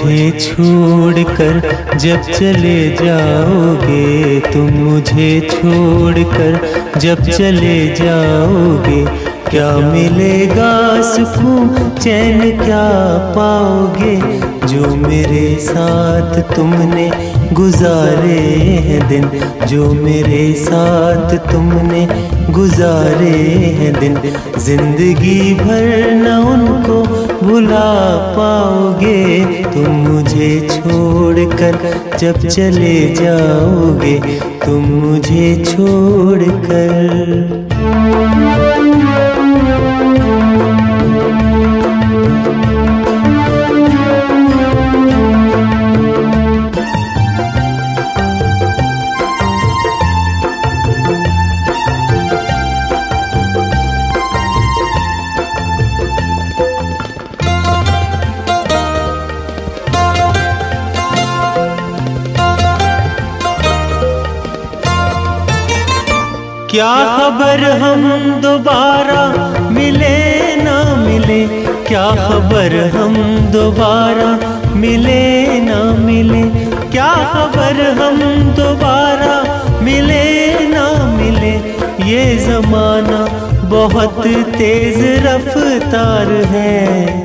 मुझे छोड़कर जब चले जाओगे, तुम मुझे छोड़कर जब चले जाओगे, क्या मिलेगा सुकून चैन क्या पाओगे, जो मेरे साथ तुमने गुजारे हैं दिन, जो मेरे साथ तुमने गुजारे हैं दिन, जिंदगी भर न उनको भुला पाओगे, तुम मुझे छोड़कर जब चले जाओगे, तुम मुझे छोड़कर। क्या खबर हम दोबारा मिले ना मिले, क्या खबर हम दोबारा मिले ना मिले, क्या खबर हम दोबारा मिले ना मिले, ये जमाना बहुत तेज रफ्तार है,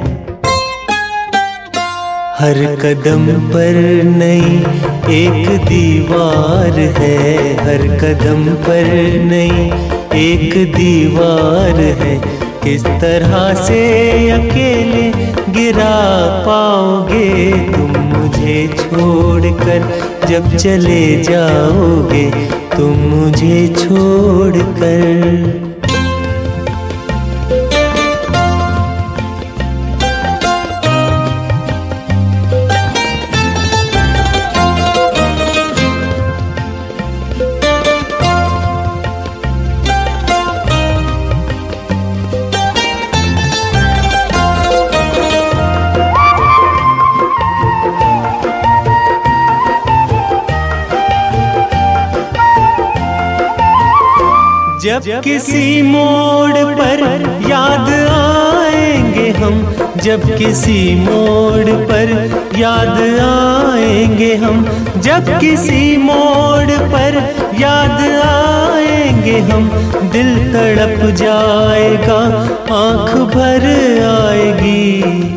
हर कदम पर नई एक दीवार है, हर कदम पर नई एक दीवार है, किस तरह से अकेले गिरा पाओगे, तुम मुझे छोड़कर जब चले जाओगे, तुम मुझे छोड़कर। जब किसी मोड़ पर याद आएंगे हम, जब किसी मोड़ पर याद आएंगे हम, जब किसी मोड़ पर याद आएंगे हम, दिल तड़प जाएगा आँख भर आएगी,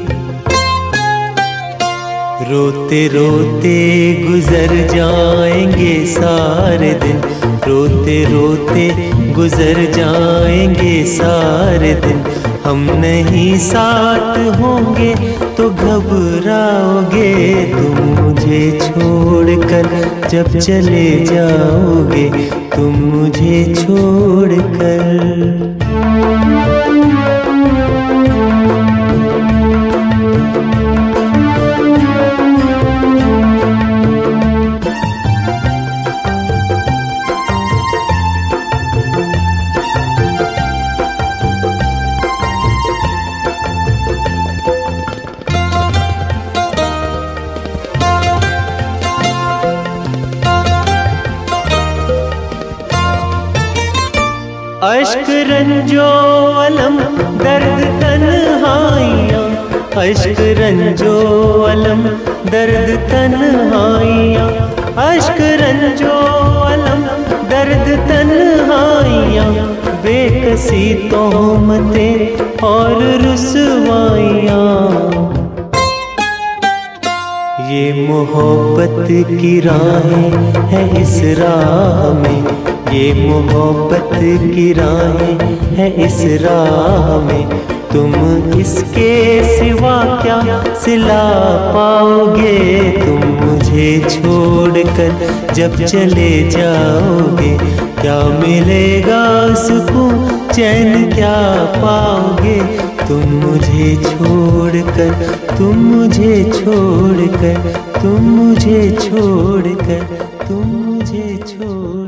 रोते रोते गुजर जाएंगे सारे दिन, रोते रोते गुजर जाएंगे सारे दिन, हम नहीं साथ होंगे तो घबराओगे, तुम मुझे छोड़कर जब चले जाओगे, तुम मुझे छोड़कर। अश्क रंजो अलम दर्द तन्हाइयाँ, अश्क रंजो अलम दर्द तन्हाइयाँ, अश्क रंजो अलम दर्द तन्हाइयाँ, बेकसी तोहमतें और रुसवाइयाँ, ये मोहब्बत की राहें है इस राह में, ये मोहब्बत की राहें है इस राह में, तुम इसके सिवा क्या सिला पाओगे, तुम मुझे छोड़कर जब चले जाओगे, क्या मिलेगा सुकून चैन क्या पाओगे, तुम मुझे छोड़कर, तुम मुझे छोड़कर, तुम मुझे छोड़कर, तुम मुझे छोड़